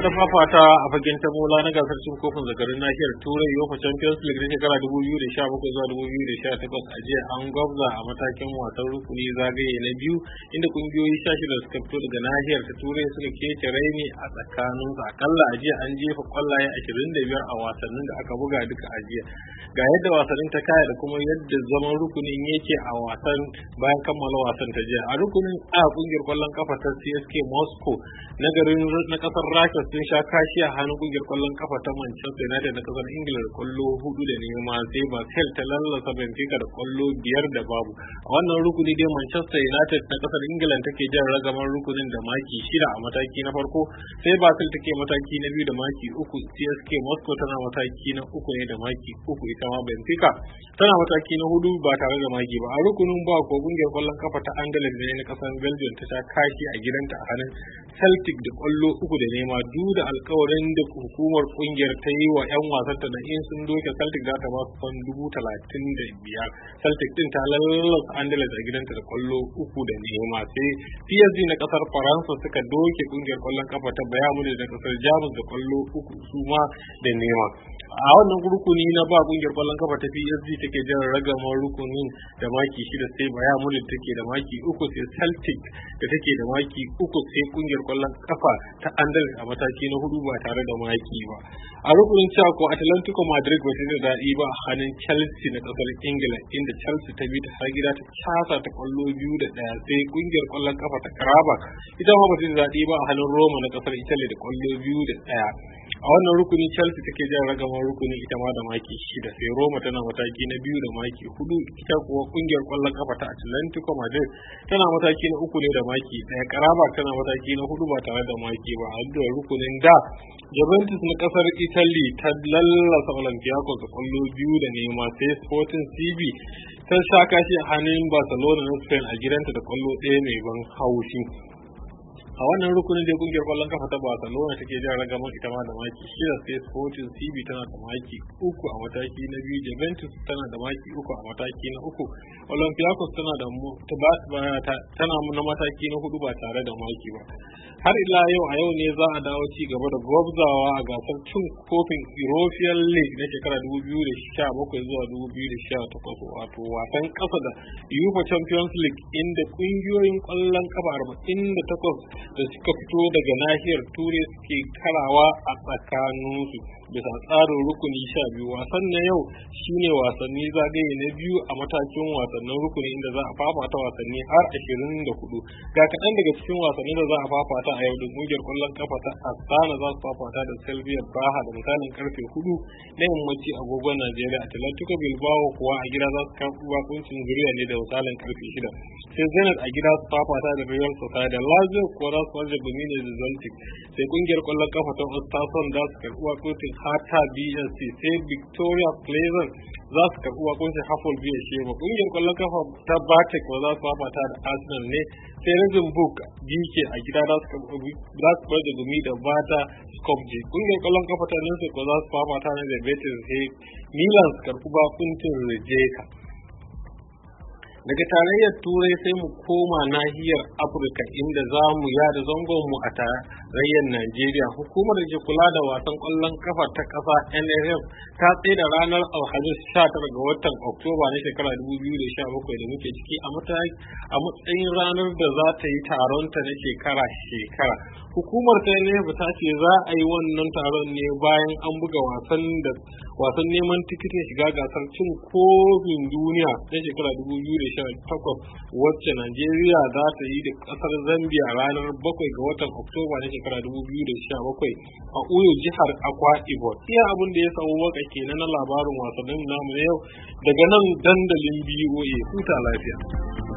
da fafata a fagen tamola na gasar cin kofin zakarin nahiyar Turai UEFA Champions League na shekara 2017 zuwa 2018 a jiya an gwabza a matakin wasan rukuni zagaye na biyu inda kungiyoyi 16 suka fito daga nahiyar ta Turai suka kece raini a tsakaninsu. Akalla a jiya an jefa kwallaye 25 a wasannin da aka buga duka a jiya. Ga yadda wasannin ta kaya da kuma yadda zaman rukunin yake a wasan bayan kammala wasan ta jiya. A rukunin A kungiyar kwallon kafa ta CSK Moscow na kasar Rasha sun sha kashi a hannun kungiyar kwallon kafa ta Manchester United na kasar Ingila da kwallo 4-0, sai Basel ta lallasa Benfica da kwallo 5-0. A wannan rukuni dai Manchester United na kasar Ingila take jan ragamar rukunin da maki 6 a mataki na farko, sai Basel take mataki na biyu da maki 3, CSK Moscow tana mataki na 3 ne da maki 3, ita ma Benfica tana mataki na 4 ba tare da maki ba. A rukunin ba ko kungiyar kwallon kafa ta Anderlecht ne na kasar Belgium ta sha kashi a gidanta a hannun Celtic da kwallo 3-0 duk da alkawarin da hukumar kungiyar ta yi wa 'yan wasanta da in sun doke Celtic za ta ba su fan 35,000. Celtic din ta lallasa Anderlecht a gidanta da kwallo 3-0, sai PSG na kasar Faransa suka doke kungiyar kwallon kafa ta Bayern Munich da kasar Jamus da kwallo 3 su ma da nema. A wannan rukuni na ba kungiyar kwallon kafa ta PSG take jan ragamar rukunin da maki 6, sai Bayern Munich take da maki 3, sai Celtic da take da maki 3, sai kungiyar kwallon kafa ta Anderlecht a mataki na 4 ba tare da maki ba. A rukunin cewa ko Atlantico Madrid ba ta da daɗi ba a hannun Chelsea na kasar Ingila, inda Chelsea ta bi ta har gida ta casa ta kwallo 2-1, sai kungiyar kwallon kafa ta Karabakh ita ma ba ta da daɗi ba a hannun Roma na kasar Italy da kwallo 2-1. A wannan rukuni Chelsea take jan ragamar rukunin ita ma da maki 6, sai Roma tana mataki na 2 da maki 4, ita kuwa kungiyar kwallon kafa ta Atlantico Madrid tana mataki na 3 ne da maki 1. Karabakh tana mataki na 4 ba tare da maki ba. A duk rukunin da Juventus na kasar Italy ta lallasa Olympiacos da kwallo 2-0, sai Sporting CB ta sha kashi a hannun Barcelona na Spain a gidanta da kwallo 1 mai ban haushi. A wannan rukunin da kungiyar kwallon kafa ta Barcelona take jan ragamar ita ma da maki 6, sai Sporting CB tana da maki 3 a mataki na 2, Juventus tana da maki 3 a mataki na 3, Olympiacos tana da na mataki na 4 ba tare da maki ba. Har ila yau a yau ne za a dawo ci gaba da gwabzawa a gasar cin kofin European League na shekara 2017 zuwa 2018, wato wasan kasa da UEFA Champions League, inda kungiyoyin kwallon kafa 48 da suka fito daga nahiyar Turai suke karawa a tsakaninsu bisa tsarin rukuni 12. Wasan na yau shine wasanni zagaye na biyu a matakin wasannin rukuni, inda za a fafata wasanni har 24. Ga kaɗan daga cikin wasanni da za a fafata a yau da kungiyar kwallon kafa ta Astana za su fafata da Slavia Praha da misalin karfe 4 na yammaci agogon Najeriya. Atletico Bilbao kuwa a gida za su karɓi bakuncin Zuriya ne da misalin karfe 6, sai Zenit a gida su fafata da Real Sociedad. Lazio kuwa za su farje gumi ne da Celtic, sai kungiyar kwallon kafa ta Ostason za su karɓi bakuncin Hertha BSC, sai Victoria Pleasant za su karɓi bakuncin Hapoel Beersheba. Kungiyar kwallon kafa ta Batek kuwa za su fafata da Arsenal ne, sai Rosenborg BK a gida za su farje gumi da Bata Skopje. Kungiyar kwallon kafa ta Lince kuwa za su fafata ne da Betis, sai Milan su karɓi bakuncin Rijeka. Daga tarayyar Turai sai mu koma nahiyar Afirka, inda za mu yada zangonmu a tarayyar Najeriya. Hukumar da ke kula da wasan ƙwallon kafa ta ƙasa NFF ta tsaida ranar Alhamis 19 ga watan Oktoba na shekara 2017 da muke ciki a matsayin ranar da za ta yi taronta na shekara-shekara. Hukumar ta NFF ta ce za a yi wannan taron ne bayan an buga wasan neman tikitin shiga gasar cin kofin duniya na shekara 2018 wacce Najeriya za ta yi da kasar Zambia ranar 7 ga watan Oktoba na shekara 2017 a Uyo, jihar Akwa Ibom. Iya abin da ya samu waka kenan na labarin wasannin namu na yau daga nan dandalin BOA. Huta lafiya.